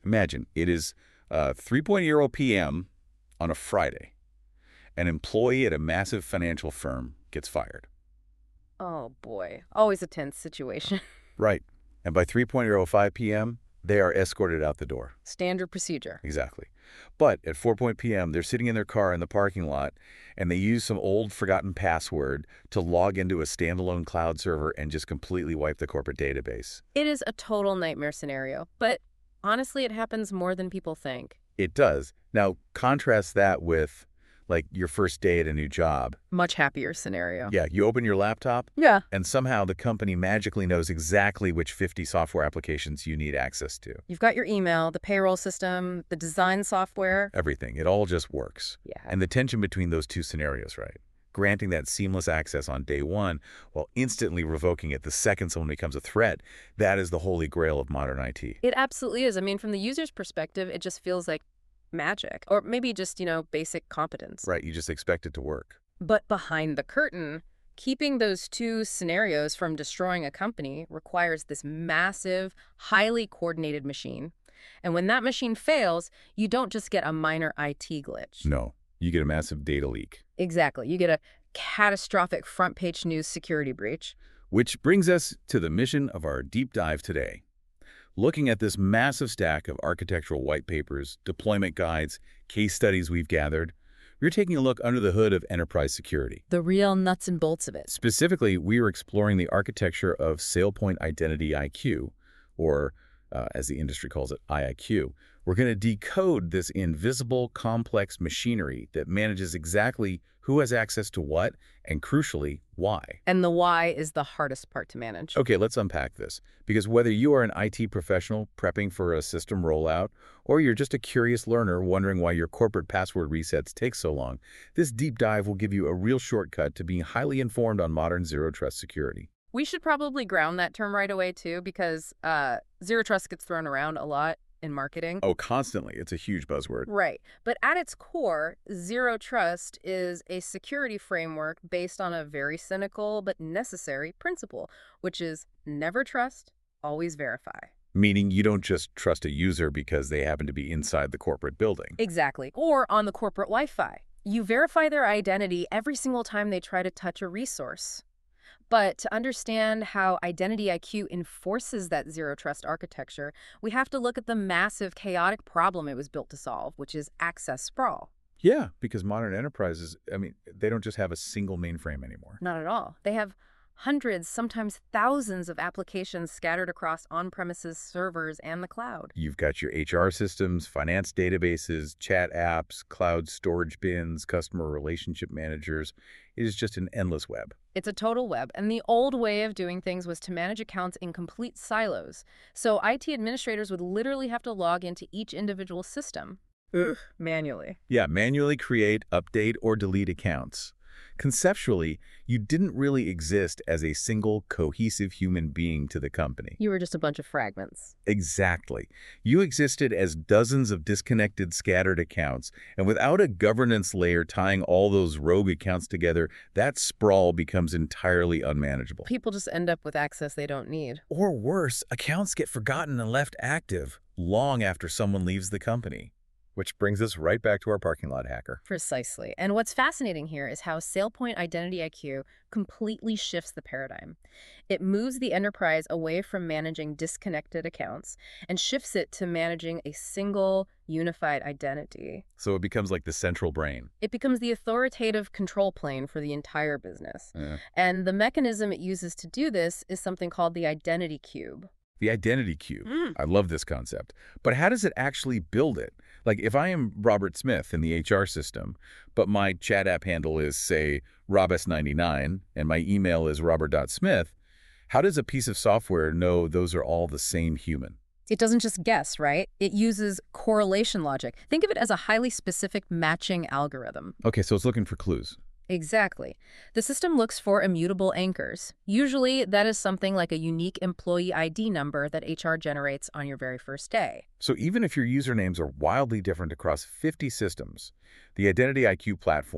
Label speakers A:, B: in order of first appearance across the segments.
A: Imagine, it is 3:00 p.m. on a Friday. An employee at a massive financial firm gets fired.
B: Oh, boy. Always a tense situation.
A: Right. And by 3:05 p.m., they are escorted out the door.
B: Standard procedure.
A: Exactly. But at 4 p.m., they're sitting in their car in the parking lot, and they use some old forgotten password to log into a standalone cloud server and just completely wipe the corporate database.
B: It is a total nightmare scenario, but honestly, it happens more than people think.
A: It does. Now, contrast that with, like, your first day at a new job.
B: Much happier scenario.
A: Yeah, you open your laptop,
B: Yeah.
A: and somehow the company magically knows exactly which 50 software applications you need access to.
B: You've got your email, the payroll system, the design software.
A: Everything. It all just works.
B: Yeah.
A: And the tension between those two scenarios, right? Granting that seamless access on day one while instantly revoking it the second someone becomes a threat, that is the holy grail of modern IT.
B: It absolutely is. I mean, from the user's perspective, it just feels like magic. Or maybe just, basic competence.
A: Right, you just expect it to work.
B: But behind the curtain, keeping those two scenarios from destroying a company requires this massive, highly coordinated machine. And when that machine fails, you don't just get a minor IT glitch.
A: No, you get a massive data leak.
B: Exactly. You get a catastrophic front-page news security breach.
A: Which brings us to the mission of our deep dive today. Looking at this massive stack of architectural white papers, deployment guides, case studies we've gathered, we're taking a look under the hood of enterprise security.
B: The real nuts and bolts of it.
A: Specifically, we are exploring the architecture of SailPoint Identity IQ, or as the industry calls it, IIQ. We're going to decode this invisible, complex machinery that manages exactly who has access to what, and crucially, why.
B: And the why is the hardest part to manage.
A: Okay, let's unpack this. Because whether you are an IT professional prepping for a system rollout, or you're just a curious learner wondering why your corporate password resets take so long, this deep dive will give you a real shortcut to being highly informed on modern zero-trust security.
B: We should probably ground that term right away, too, because zero trust gets thrown around a lot in marketing.
A: Oh, constantly. It's a huge buzzword.
B: Right. But at its core, zero trust is a security framework based on a very cynical but necessary principle, which is never trust, always verify.
A: Meaning you don't just trust a user because they happen to be inside the corporate building.
B: Exactly. Or on the corporate Wi-Fi. You verify their identity every single time they try to touch a resource. But to understand how Identity IQ enforces that zero-trust architecture, we have to look at the massive, chaotic problem it was built to solve, which is access sprawl.
A: Yeah, because modern enterprises, they don't just have a single mainframe anymore.
B: Not at all. They have hundreds, sometimes thousands of applications scattered across on-premises servers and the cloud.
A: You've got your HR systems, finance databases, chat apps, cloud storage bins, customer relationship managers. It is just an endless web.
B: It's a total web, and the old way of doing things was to manage accounts in complete silos. So IT administrators would literally have to log into each individual system. Manually.
A: Yeah, manually create, update, or delete accounts. Conceptually, you didn't really exist as a single, cohesive human being to the company.
B: You were just a bunch of fragments.
A: Exactly. You existed as dozens of disconnected, scattered accounts, and without a governance layer tying all those rogue accounts together, that sprawl becomes entirely unmanageable.
B: People just end up with access they don't need.
A: Or worse, accounts get forgotten and left active long after someone leaves the company. Which brings us right back to our parking lot hacker.
B: Precisely. And what's fascinating here is how SailPoint Identity IQ completely shifts the paradigm. It moves the enterprise away from managing disconnected accounts and shifts it to managing a single, unified identity.
A: So it becomes like the central brain.
B: It becomes the authoritative control plane for the entire business.
A: Yeah.
B: And the mechanism it uses to do this is something called the Identity Cube.
A: The Identity Cube. I love this concept. But how does it actually build it? Like, if I am Robert Smith in the HR system, but my chat app handle is, say, RobS99, and my email is robert.smith, how does a piece of software know those are all the same human?
B: It doesn't just guess, right? It uses correlation logic. Think of it as a highly specific matching algorithm.
A: Okay, so it's looking for clues.
B: Exactly. The system looks for immutable anchors. Usually, that is something like a unique employee ID number that HR generates on your very first day.
A: So even if your usernames are wildly different across 50 systems, the Identity IQ platform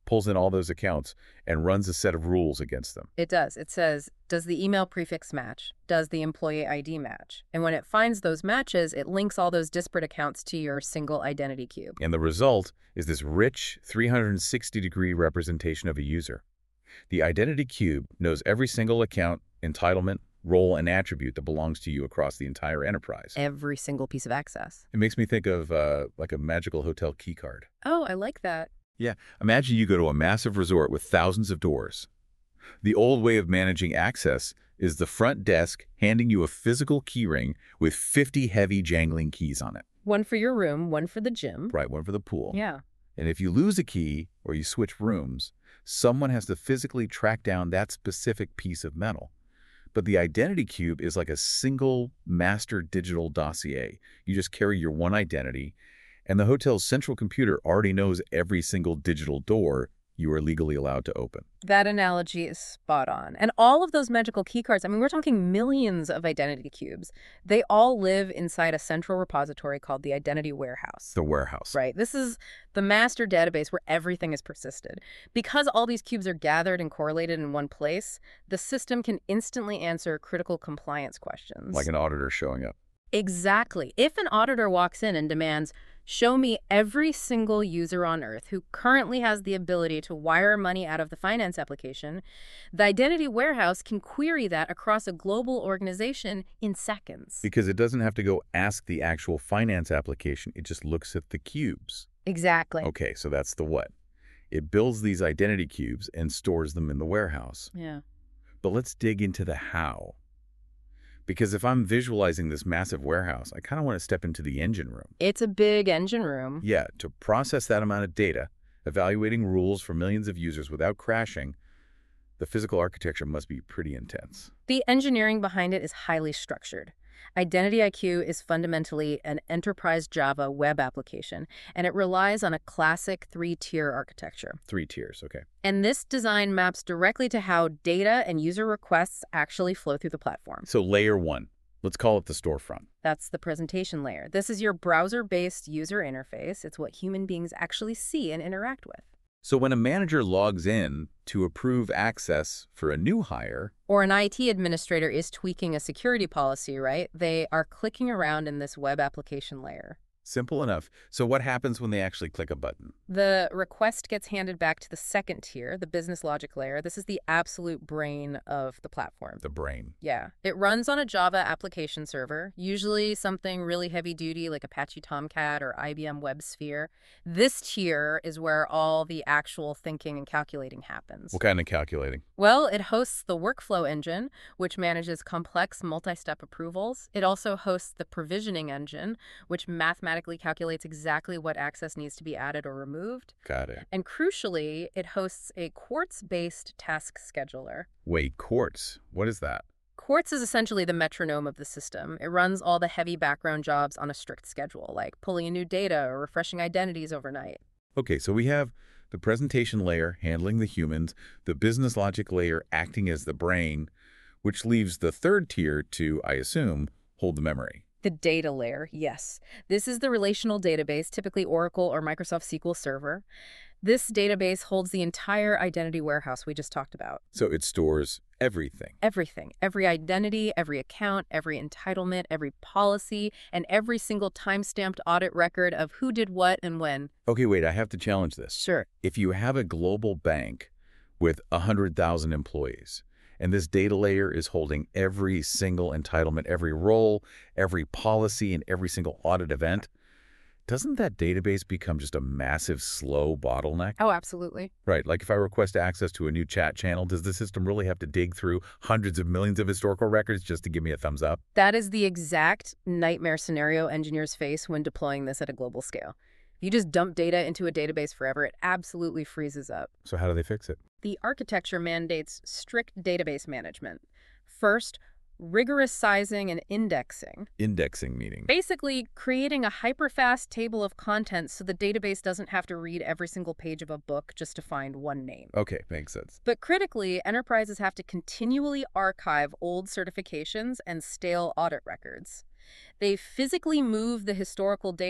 A: pulls in all those accounts, and runs a set of rules against them.
B: It does. It says, does the email prefix match? Does the employee ID match? And when it finds those matches, it links all those disparate accounts to your single identity cube.
A: And the result is this rich 360-degree representation of a user. The identity cube knows every single account, entitlement, role, and attribute that belongs to you across the entire enterprise.
B: Every single piece of access.
A: It makes me think of like a magical hotel key card.
B: Oh, I like that.
A: Yeah, imagine you go to a massive resort with thousands of doors. The old way of managing access is the front desk handing you a physical key ring with 50 heavy jangling keys on it.
B: One for your room, one for the gym.
A: Right, one for the pool.
B: Yeah.
A: And if you lose a key or you switch rooms, someone has to physically track down that specific piece of metal. But the identity cube is like a single master digital dossier. You just carry your one identity, and the hotel's central computer already knows every single digital door you are legally allowed to open.
B: That analogy is spot on. And all of those magical key cards, I mean, we're talking millions of identity cubes. They all live inside a central repository called the Identity Warehouse.
A: The warehouse.
B: Right. This is the master database where everything is persisted. Because all these cubes are gathered and correlated in one place, the system can instantly answer critical compliance questions.
A: Like an auditor showing up.
B: Exactly. If an auditor walks in and demands, show me every single user on Earth who currently has the ability to wire money out of the finance application, the Identity Warehouse can query that across a global organization in seconds.
A: Because it doesn't have to go ask the actual finance application. It just looks at the cubes.
B: Exactly.
A: Okay, so that's the what. It builds these identity cubes and stores them in the warehouse.
B: Yeah.
A: But let's dig into the how. Because if I'm visualizing this massive warehouse, I kind of want to step into the engine room.
B: It's a big engine room.
A: Yeah, to process that amount of data, evaluating rules for millions of users without crashing, the physical architecture must be pretty intense.
B: The engineering behind it is highly structured. Identity IQ is fundamentally an enterprise Java web application, and it relies on a classic three-tier architecture.
A: 3 tiers, okay.
B: And this design maps directly to how data and user requests actually flow through the platform.
A: So layer 1, let's call it the storefront.
B: That's the presentation layer. This is your browser-based user interface. It's what human beings actually see and interact with.
A: So when a manager logs in to approve access for a new hire,
B: or an IT administrator is tweaking a security policy, right? They are clicking around in this web application layer.
A: simple enough. So what happens when they actually click a button?
B: The request gets handed back to the second tier, the business logic layer. This is the absolute brain of the platform.
A: The brain.
B: Yeah. It runs on a Java application server, usually something really heavy duty like Apache Tomcat or IBM WebSphere. This tier is where all the actual thinking and calculating happens.
A: What kind of calculating?
B: Well, it hosts the workflow engine, which manages complex multi-step approvals. It also hosts the provisioning engine, which mathematically calculates exactly what access needs to be added or removed.
A: Got it.
B: And crucially, it hosts a Quartz-based task scheduler.
A: Wait, Quartz. What is that?
B: Quartz is essentially the metronome of the system. It runs all the heavy background jobs on a strict schedule, like pulling in new data or refreshing identities overnight.
A: Okay, so we have the presentation layer handling the humans, the business logic layer acting as the brain, which leaves the third tier to, I assume, hold the memory.
B: The data layer, yes. This is the relational database, typically Oracle or Microsoft SQL Server. This database holds the entire identity warehouse we just talked about.
A: So it stores everything.
B: Everything. Every identity, every account, every entitlement, every policy, and every single time-stamped audit record of who did what and when.
A: Okay, wait, I have to challenge this.
B: Sure.
A: If you have a global bank with 100,000 employees, and this data layer is holding every single entitlement, every role, every policy, and every single audit event, doesn't that database become just a massive, slow bottleneck?
B: Oh, absolutely.
A: Right. Like if I request access to a new chat channel, does the system really have to dig through hundreds of millions of historical records just to give me a thumbs up?
B: That is the exact nightmare scenario engineers face when deploying this at a global scale. If you just dump data into a database forever, it absolutely freezes up.
A: So how do they fix it?
B: The architecture mandates strict database management. First, rigorous sizing and indexing.
A: Indexing meaning?
B: Basically, creating a hyperfast table of contents so the database doesn't have to read every single page of a book just to find one name.
A: Okay, makes sense.
B: But critically, enterprises have to continually archive old certifications and stale audit records. They physically move the historical data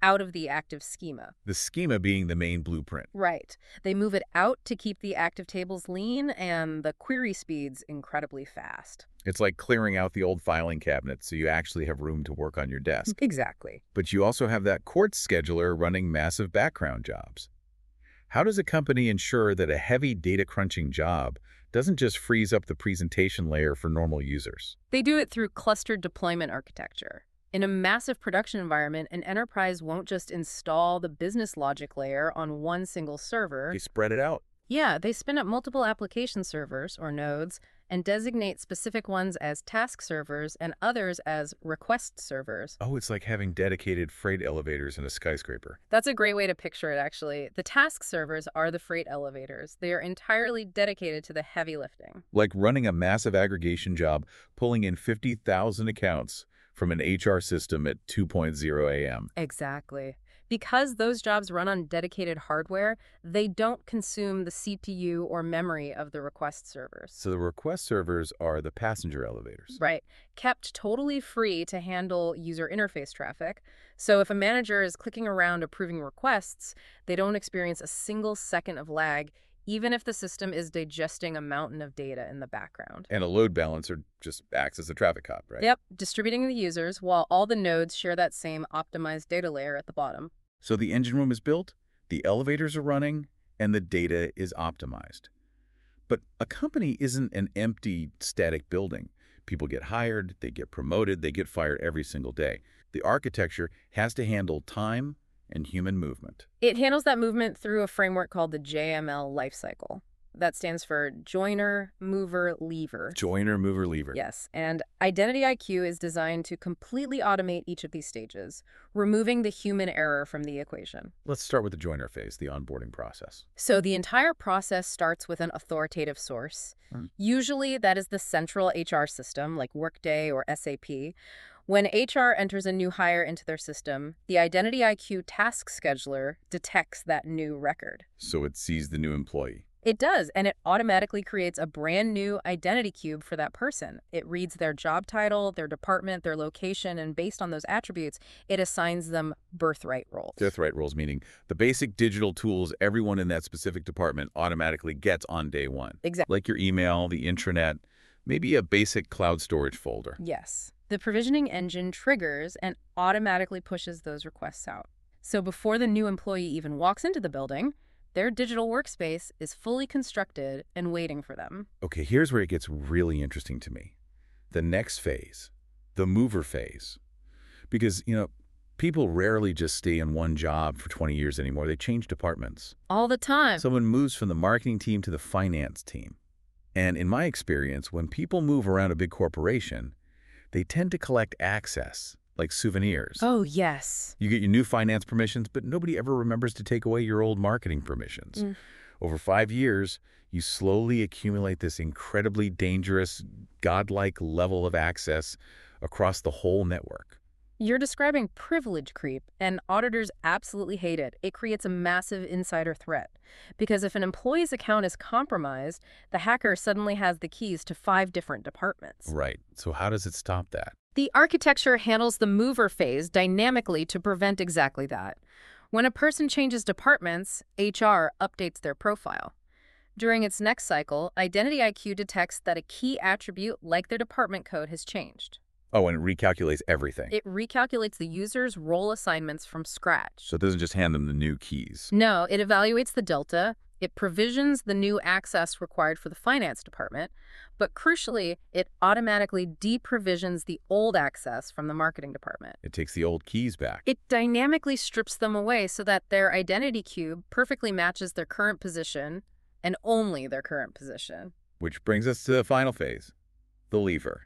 B: out of the active schema.
A: The schema being the main blueprint.
B: Right. They move it out to keep the active tables lean and the query speeds incredibly fast.
A: It's like clearing out the old filing cabinet so you actually have room to work on your desk.
B: Exactly.
A: But you also have that quartz scheduler running massive background jobs. How does a company ensure that a heavy data crunching job doesn't just freeze up the presentation layer for normal users?
B: They do it through clustered deployment architecture. In a massive production environment, an enterprise won't just install the business logic layer on one single server.
A: They spread it out.
B: Yeah, they spin up multiple application servers, or nodes, and designate specific ones as task servers and others as request servers.
A: Oh, it's like having dedicated freight elevators in a skyscraper.
B: That's a great way to picture it, actually. The task servers are the freight elevators. They are entirely dedicated to the heavy lifting.
A: Like running a massive aggregation job, pulling in 50,000 accounts from an HR system at 2:00 a.m.
B: Exactly. Because those jobs run on dedicated hardware, they don't consume the CPU or memory of the request servers.
A: So the request servers are the passenger elevators.
B: Right. Kept totally free to handle user interface traffic. So if a manager is clicking around approving requests, they don't experience a single second of lag, even if the system is digesting a mountain of data in the background.
A: And a load balancer just acts as a traffic cop, right?
B: Yep, distributing the users while all the nodes share that same optimized data layer at the bottom.
A: So the engine room is built, the elevators are running, and the data is optimized. But a company isn't an empty, static building. People get hired, they get promoted, they get fired every single day. The architecture has to handle time and human movement.
B: It handles that movement through a framework called the JML lifecycle. That stands for Joiner, Mover, Leaver.
A: Joiner, mover, lever.
B: Yes, and Identity IQ is designed to completely automate each of these stages, removing the human error from the equation.
A: Let's start with the joiner phase, the onboarding process.
B: So the entire process starts with an authoritative source. Usually that is the central HR system, like Workday or SAP. When HR enters a new hire into their system, the Identity IQ task scheduler detects that new record.
A: So it sees the new employee.
B: It does, and it automatically creates a brand new identity cube for that person. It reads their job title, their department, their location, and based on those attributes, it assigns them birthright roles.
A: Birthright roles, meaning the basic digital tools everyone in that specific department automatically gets on day one.
B: Exactly.
A: Like your email, the intranet, maybe a basic cloud storage folder.
B: Yes. The provisioning engine triggers and automatically pushes those requests out. So before the new employee even walks into the building, their digital workspace is fully constructed and waiting for them.
A: Okay, here's where it gets really interesting to me. The next phase, the mover phase. Because, people rarely just stay in one job for 20 years anymore. They change departments.
B: All the time.
A: Someone moves from the marketing team to the finance team. And in my experience, when people move around a big corporation, they tend to collect access, like souvenirs.
B: Oh, yes.
A: You get your new finance permissions, but nobody ever remembers to take away your old marketing permissions. Over 5 years, you slowly accumulate this incredibly dangerous, godlike level of access across the whole network.
B: You're describing privilege creep, and auditors absolutely hate it. It creates a massive insider threat. Because if an employee's account is compromised, the hacker suddenly has the keys to 5 different departments.
A: Right. So how does it stop that?
B: The architecture handles the mover phase dynamically to prevent exactly that. When a person changes departments, HR updates their profile. During its next cycle, Identity IQ detects that a key attribute, like their department code, has changed.
A: Oh, and it recalculates everything.
B: It recalculates the user's role assignments from scratch.
A: So it doesn't just hand them the new keys.
B: No, it evaluates the delta, it provisions the new access required for the finance department, but crucially, it automatically deprovisions the old access from the marketing department.
A: It takes the old keys back.
B: It dynamically strips them away so that their identity cube perfectly matches their current position and only their current position.
A: Which brings us to the final phase, the lever.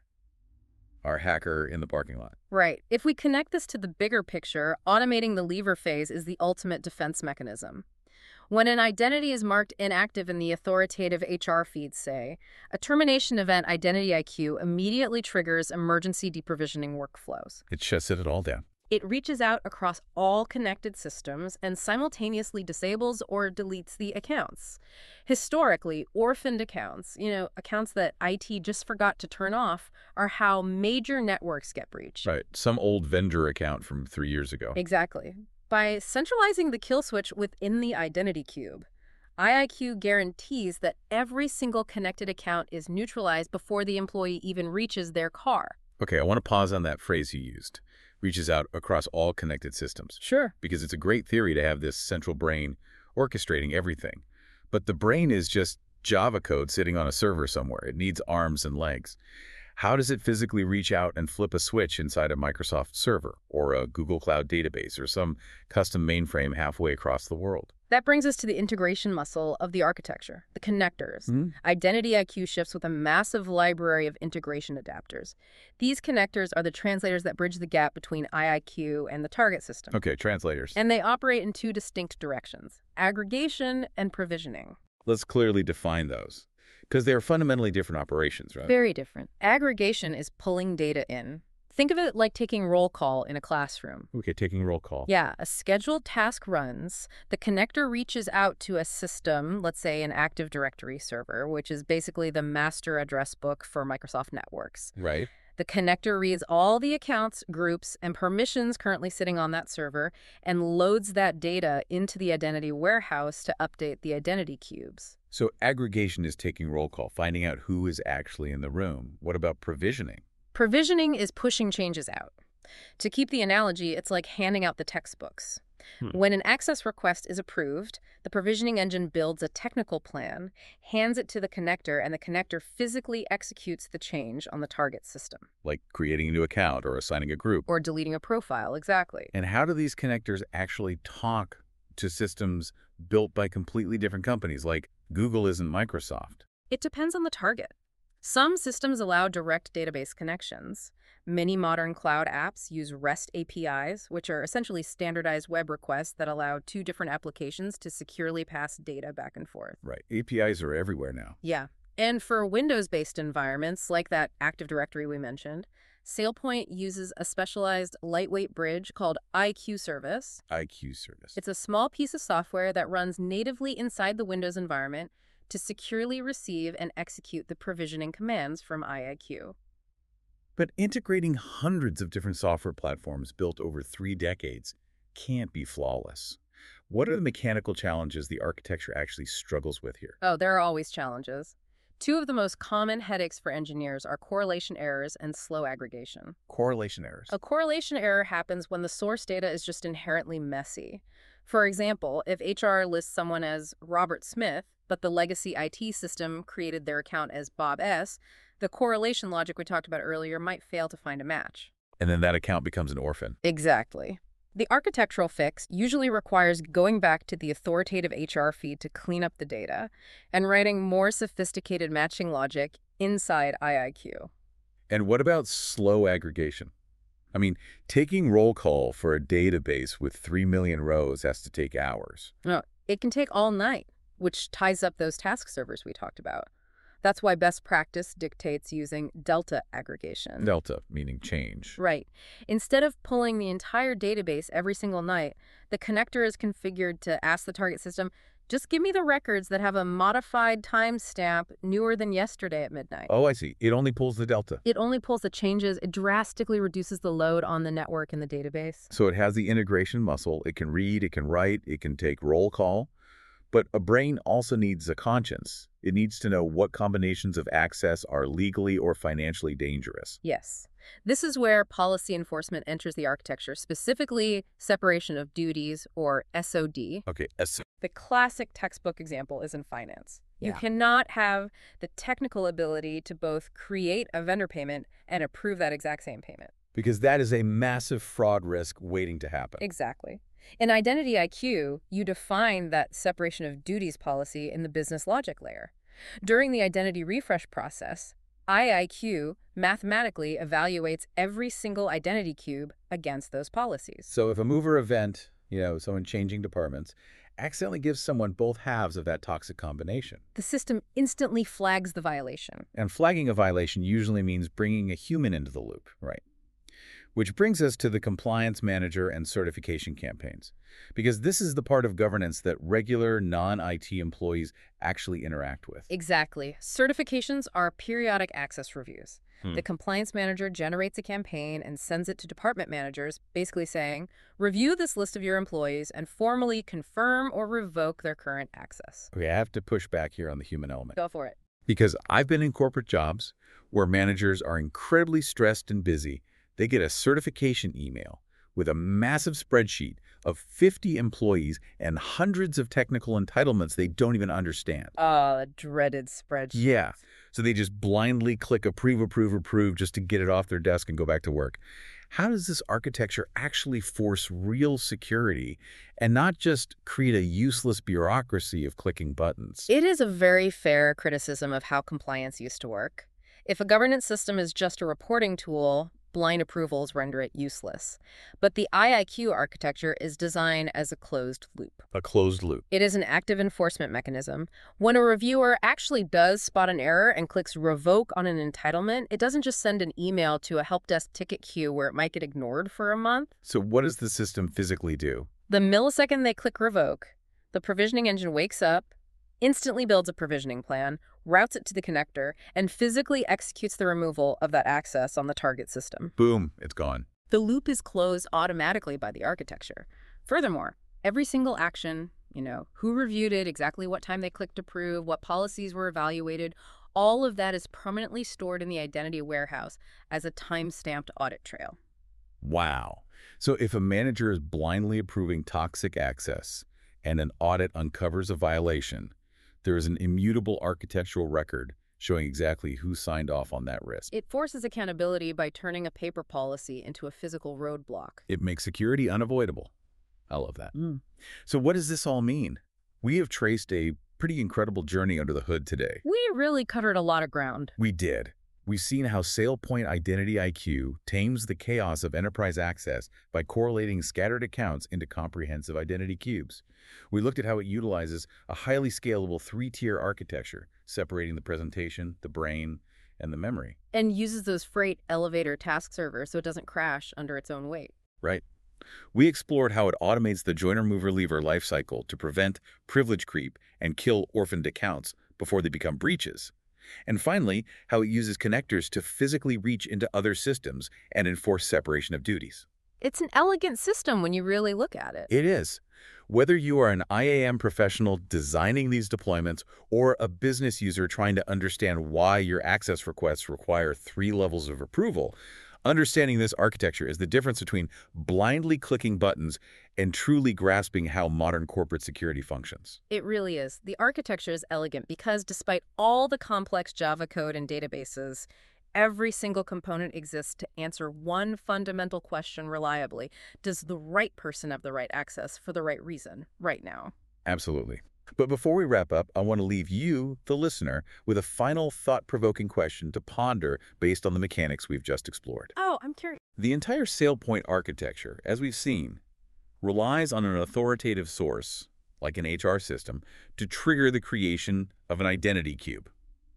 A: Our hacker in the parking lot.
B: Right. If we connect this to the bigger picture, automating the lever phase is the ultimate defense mechanism. When an identity is marked inactive in the authoritative HR feeds, say, a termination event Identity IQ immediately triggers emergency deprovisioning workflows.
A: It shuts it all down.
B: It reaches out across all connected systems and simultaneously disables or deletes the accounts. Historically, orphaned accounts, accounts that IT just forgot to turn off, are how major networks get breached.
A: Right. Some old vendor account from 3 years ago.
B: Exactly. By centralizing the kill switch within the identity cube, IIQ guarantees that every single connected account is neutralized before the employee even reaches their car.
A: Okay, I want to pause on that phrase you used. Reaches out across all connected systems.
B: Sure.
A: Because it's a great theory to have this central brain orchestrating everything. But the brain is just Java code sitting on a server somewhere. It needs arms and legs. How does it physically reach out and flip a switch inside a Microsoft server or a Google Cloud database or some custom mainframe halfway across the world?
B: That brings us to the integration muscle of the architecture, the connectors. Identity IQ shifts with a massive library of integration adapters. These connectors are the translators that bridge the gap between IIQ and the target system.
A: Okay, translators.
B: And they operate in two distinct directions, aggregation and provisioning.
A: Let's clearly define those, because they are fundamentally different operations, right?
B: Very different. Aggregation is pulling data in. Think of it like taking roll call in a classroom.
A: Okay, taking roll call.
B: Yeah, a scheduled task runs. The connector reaches out to a system, let's say an Active Directory server, which is basically the master address book for Microsoft networks.
A: Right.
B: The connector reads all the accounts, groups, and permissions currently sitting on that server and loads that data into the identity warehouse to update the identity cubes.
A: So aggregation is taking roll call, finding out who is actually in the room. What about provisioning?
B: Provisioning is pushing changes out. To keep the analogy, it's like handing out the textbooks. When an access request is approved, the provisioning engine builds a technical plan, hands it to the connector, and the connector physically executes the change on the target system.
A: Like creating a new account or assigning a group.
B: Or deleting a profile, exactly.
A: And how do these connectors actually talk to systems built by completely different companies, like Google isn't Microsoft?
B: It depends on the target. Some systems allow direct database connections. Many modern cloud apps use REST APIs, which are essentially standardized web requests that allow two different applications to securely pass data back and forth.
A: Right. APIs are everywhere now.
B: Yeah. And for Windows-based environments, like that Active Directory we mentioned, SailPoint uses a specialized lightweight bridge called IQ Service.
A: IQ Service.
B: It's a small piece of software that runs natively inside the Windows environment to securely receive and execute the provisioning commands from IIQ.
A: But integrating hundreds of different software platforms built over 3 decades can't be flawless. What are the mechanical challenges the architecture actually struggles with here?
B: Oh, there are always challenges. Two of the most common headaches for engineers are correlation errors and slow aggregation.
A: Correlation errors.
B: A correlation error happens when the source data is just inherently messy. For example, if HR lists someone as Robert Smith, but the legacy IT system created their account as Bob S., the correlation logic we talked about earlier might fail to find a match.
A: And then that account becomes an orphan.
B: Exactly. The architectural fix usually requires going back to the authoritative HR feed to clean up the data and writing more sophisticated matching logic inside IIQ.
A: And what about slow aggregation? I mean, taking roll call for a database with 3 million rows has to take hours.
B: No, it can take all night, which ties up those task servers we talked about. That's why best practice dictates using delta aggregation.
A: Delta, meaning change.
B: Right. Instead of pulling the entire database every single night, the connector is configured to ask the target system, just give me the records that have a modified timestamp newer than yesterday at midnight.
A: Oh, I see. It only pulls the delta.
B: It only pulls the changes. It drastically reduces the load on the network and the database.
A: So it has the integration muscle. It can read, it can write, it can take roll call. But a brain also needs a conscience. It needs to know what combinations of access are legally or financially dangerous.
B: Yes. This is where policy enforcement enters the architecture, specifically separation of duties, or SOD.
A: Okay,
B: The classic textbook example is in finance. You
A: Yeah.
B: cannot have the technical ability to both create a vendor payment and approve that exact same payment.
A: because that is a massive fraud risk waiting to happen.
B: Exactly. In Identity IQ, you define that separation of duties policy in the business logic layer. During the identity refresh process, IIQ mathematically evaluates every single identity cube against those policies.
A: So if a mover event, someone changing departments, accidentally gives someone both halves of that toxic combination.
B: The system instantly flags the violation.
A: And flagging a violation usually means bringing a human into the loop, right? Which brings us to the compliance manager and certification campaigns, because this is the part of governance that regular non-IT employees actually interact with.
B: Exactly. Certifications are periodic access reviews. The compliance manager generates a campaign and sends it to department managers, basically saying, review this list of your employees and formally confirm or revoke their current access.
A: Okay, I have to push back here on the human element.
B: Go for it.
A: Because I've been in corporate jobs where managers are incredibly stressed and busy. They get a certification email with a massive spreadsheet of 50 employees and hundreds of technical entitlements they don't even understand.
B: Oh, the dreaded spreadsheet.
A: Yeah. So they just blindly click approve, approve, approve just to get it off their desk and go back to work. How does this architecture actually force real security and not just create a useless bureaucracy of clicking buttons?
B: It is a very fair criticism of how compliance used to work. If a governance system is just a reporting tool, blind approvals render it useless. But the IIQ architecture is designed as a closed loop.
A: A closed loop.
B: It is an active enforcement mechanism. When a reviewer actually does spot an error and clicks revoke on an entitlement, it doesn't just send an email to a help desk ticket queue where it might get ignored for a month.
A: So what does the system physically do?
B: The millisecond they click revoke, the provisioning engine wakes up, instantly builds a provisioning plan, routes it to the connector, and physically executes the removal of that access on the target system.
A: Boom, it's gone.
B: The loop is closed automatically by the architecture. Furthermore, every single action, who reviewed it, exactly what time they clicked approve, what policies were evaluated, all of that is permanently stored in the identity warehouse as a time-stamped audit trail.
A: Wow. So if a manager is blindly approving toxic access and an audit uncovers a violation, there is an immutable architectural record showing exactly who signed off on that risk.
B: It forces accountability by turning a paper policy into a physical roadblock.
A: It makes security unavoidable. I love that. So what does this all mean? We have traced a pretty incredible journey under the hood today.
B: We really covered a lot of ground.
A: We did. We've seen how SailPoint Identity IQ tames the chaos of enterprise access by correlating scattered accounts into comprehensive identity cubes. We looked at how it utilizes a highly scalable 3-tier architecture, separating the presentation, the brain, and the memory.
B: And uses those freight elevator task servers so it doesn't crash under its own weight.
A: Right. We explored how it automates the joiner mover leaver lifecycle to prevent privilege creep and kill orphaned accounts before they become breaches. And finally, how it uses connectors to physically reach into other systems and enforce separation of duties.
B: It's an elegant system when you really look at it.
A: It is. Whether you are an IAM professional designing these deployments or a business user trying to understand why your access requests require 3 levels of approval, understanding this architecture is the difference between blindly clicking buttons and truly grasping how modern corporate security functions.
B: It really is. The architecture is elegant because despite all the complex Java code and databases, every single component exists to answer one fundamental question reliably. Does the right person have the right access for the right reason right now?
A: Absolutely. But before we wrap up, I want to leave you, the listener, with a final thought-provoking question to ponder based on the mechanics we've just explored.
B: Oh, I'm curious.
A: The entire SailPoint architecture, as we've seen, relies on an authoritative source, like an HR system, to trigger the creation of an identity cube.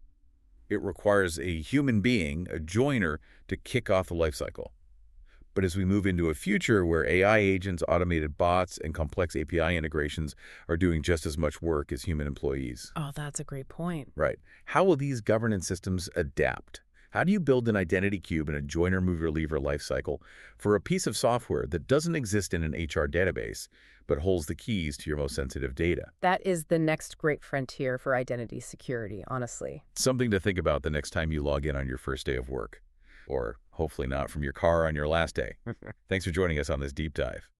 A: It requires a human being, a joiner, to kick off the lifecycle. But as we move into a future where AI agents, automated bots, and complex API integrations are doing just as much work as human employees.
B: Oh, that's a great point.
A: Right. How will these governance systems adapt? How do you build an identity cube in a joiner mover leaver lifecycle for a piece of software that doesn't exist in an HR database, but holds the keys to your most sensitive data?
B: That is the next great frontier for identity security, honestly.
A: Something to think about the next time you log in on your first day of work. Or hopefully not from your car on your last day. Thanks for joining us on this deep dive.